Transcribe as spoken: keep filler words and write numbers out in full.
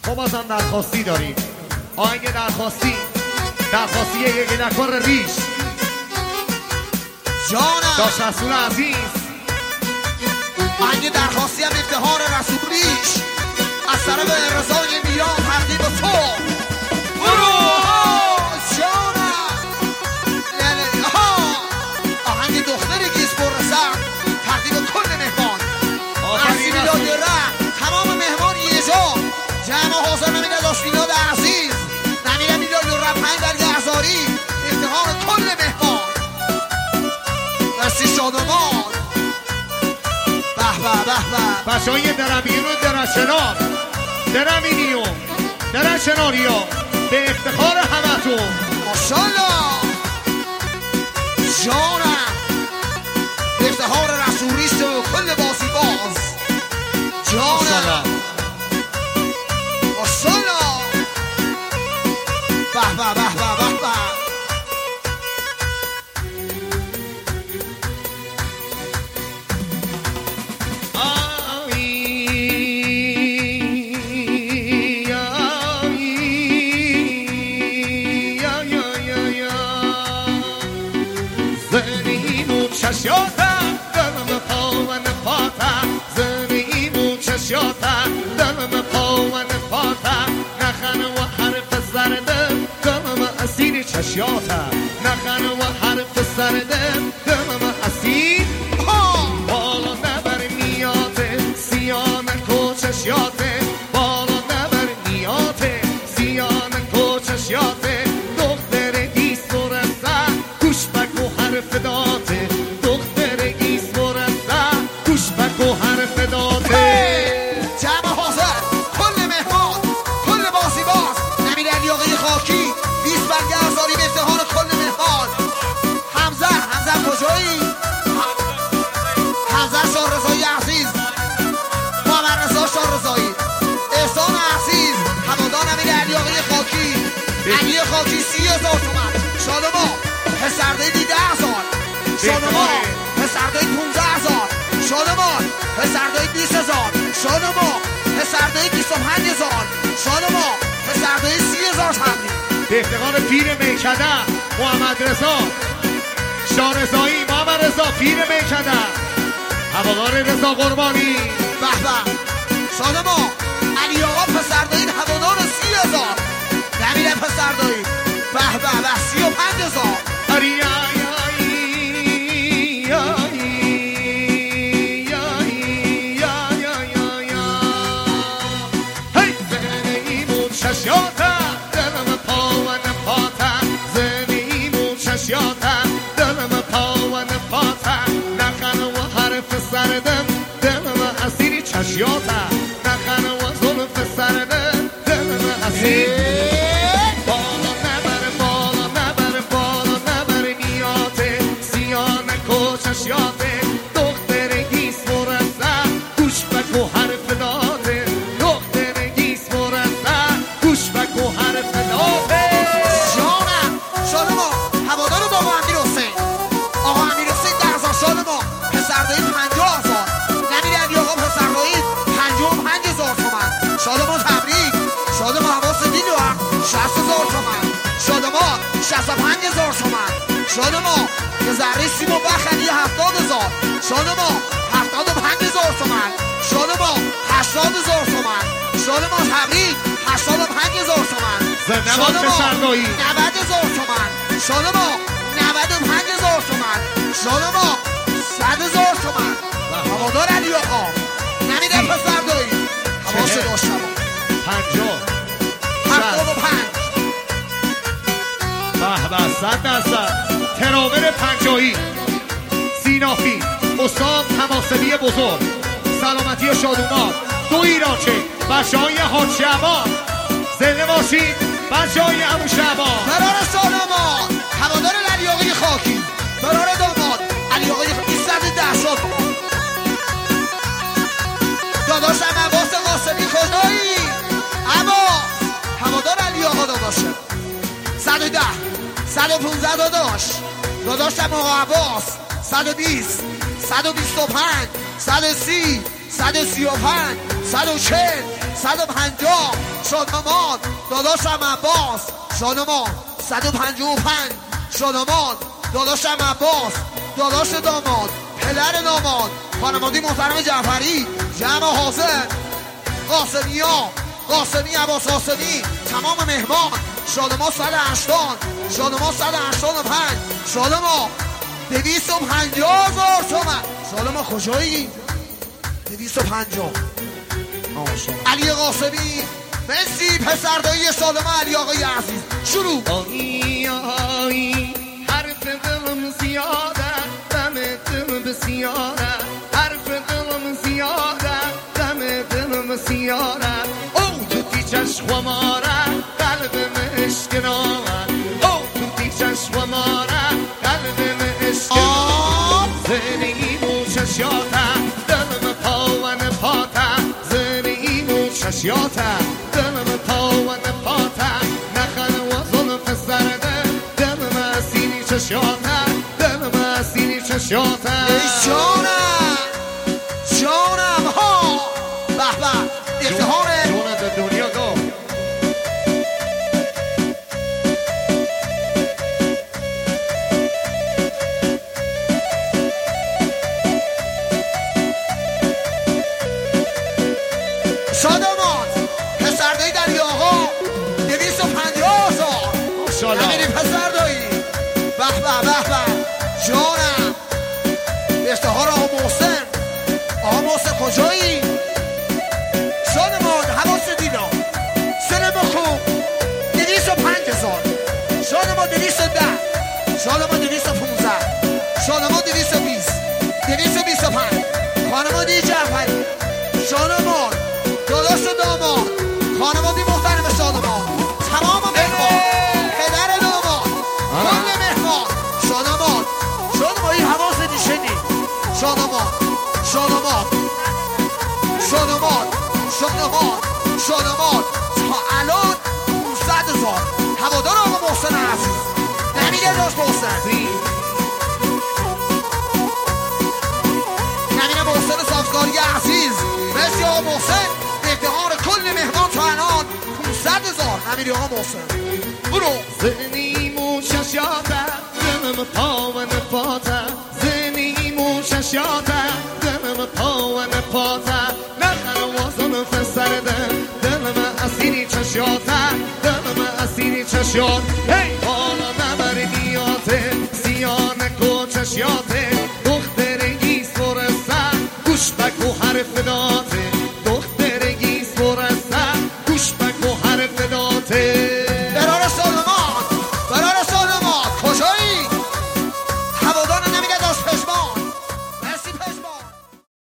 ما بازم درخواستی داریم. آهنگ درخواستی درخواستی یک نکار ریش جانم داشت رسول عزیز. آهنگ درخواستی هم افتخار رسول ریش از طرف رضای میان تقدیم تو. برو جانم آهنگ دختر گیز برسم تقدیم کل مهمان رسیل داده رم تمام مهمان یه جا جمع حاضر نمیده داشت بیناد عزیز نمیده میلاد و رفنگ در گهزاری افتخار کل مهمان دستی شادمان به به به به بچه های درمین و درشنار درمینیو درشناریا به افتخار همه تو ماشالله جانم به افتخار رسولیست و کل بازی باز جانم ماشالله به به به به به به چشیاتم دلم پاون پاتم زنیم و چشیاتم دلم پاون پاتم نخن و حرف زردم دلم اسیر چشیاتم نخن و حرف زردم دلم اسیر بالا نبر میاته سیان کو چشیاته بالا نبر میاته سیان کو چشیاته دختر دیست و رسه گوش بگو حرف داته و حرف داده جمع حاضر کل مهمان کل بازی باز نمیر علیاقی خاکی بیست برگه هزاری به افتخار کل مهمان حمزه حمزه کجایی؟ حمزه شاه رضایی عزیز محمد رضا شاه رضایی احسان عزیز هوادار نمیر علیاقی خاکی علی خاکی سی هزار تومن شادما پسرده دیده هزار شادما پسرده پونزه هزار شادمان پسردهی بیست هزار شادما پسردهی بیست و پنج هزار شادما پسردهی سی هزار تبریک به افتخار پیر میکده محمد رضا شاه رضایی محمد رضا پیر میکده هوادار رضا قربانی به به شادما علی آقا پسردهی هوادار سی هزار نمیره پسردهی به به به سی و پنج هزار آری چشیاتم دلم پاون پاتم زنیم و چشیاتم دلم پاون پاتم نخن و حرف سردم دلم اسیر چشیاتم نخن و ظلف سردم دلم اسیر بالا نبر بالا نبر بالا نبر میاته سیان کو چشیاته دختر گیس مرسه گوش بگو حرف داده دختر گیس مرسه گوش بگو حرف داده جانم شادما هوادار بابا امیر حسین آقا امیر حسین ده هزار شادما پسردهی پنجاه هزار نمیر علی آقا پسردهی پنجاه و پنج هزار تومن شادما تبریک شادما حواس دیل و شصت هزار تومن شادما شصت و پنج هزار تومن شادما به ذره سیم و بخلی هفتاد هزار شادما هفتاد و پنج هزار تومن شادما هشتاد هزار تومن شادما تبریک هشتاد و پنج هزار تومن شادما نود هزار تومن شادما نود و پنج هزار تومن شادما صد هزار تومن هوادار علی آقا نمیده پسردهی حواس داشتم پنجاه هفتاد و پنج به به صد درصد ترابر پنجاهی سینافی استاد تماسبی بزرگ سلامتی و شادومان دو ایراچه بچه های حاج شعبان زنده باشید بچه های عمو شعبان برار سالمان هوادار علی آقای خاکی برار داماد علی آقای خاکی صد ده شد داداشم عباس قاسمی کجایی عباس هوادار علی آقا داداشم صد و ده صد و پونزده داداش داداشم آقا عباس صد و بیست صد و بیست و پنج صد و سی صد و سی و پنج صد و چهل صد و پنجاه شادمان داداشم عباس شادمان صد و پنجاه و پنج شادمان داداشم عباس داداش داماد پدر داماد خانواده محترم جعفری جمع حاضر قاسمی ها قاسمی عباس قاسمی تمام مهمان شادمان صد و هشتاد شادمان صد و هشتاد و پنج شادمان دویست و پنجاه هزار تومن شادمان کجایی؟ دویست و پنجاه علی قاسمی مرسی پسردایی شادمان علی آقای عزیز شروع آی آی حرف دلم زیاده دم دل بسیاره حرف دلم زیاده دم دلم زیاره او تو تی چشم ماره قلبم عشق نامه او تو تی چشم ماره قلبم عشق نامه زندگی مو چشیاته دلم پاون پاته زندگی مو چشیاته دلم پاون پاته نخل و ظلف سرده دلم اسیری چشیاته دلم اسیری چشیاته جانم جانم ها به به افتخار جونت دنیا گو شادمان پسردایی در آقا دویست و پنجاه هزار نمیری پسردایی به به به به جانم افتخار آقا محسن آقا محسن کجایی؟ شادمان حواس دیدا سنم خوب دویست و پنج هزار شادمان دویست و ده شادمان دویست و پونزه شادمان دویست و بیست دویست و بیست و پنج خانمادی جعفری شادمان داداش و داماد خانوادی محترم شادمان تمام مهمان پدر داماد کل مهمان شادمان شادمان این حواس نیشنی شادمان شادمان شادمان شادمان شادمان تا الان پونصد هزار هوادار آقا محسن عزیز نمیده داشت محسن نمیده محسن سازگاری عزیز مرسی آقا محسن افتخار کل مهمان تا الان پونصد هزار نمیده آقا محسن برو زنی مو چشیاته دلم پاون پاته زنی مو چشیاته دلم پاون پاته نخل و ظلف سرده دلم اسیری چشیاته دلم اسیری چشیات هی حالا نبردیاته زیانه کو چشیاته دخترگی سرسته گوش بکو حرف داته دخترگی سرسته گوش بکو حرف داته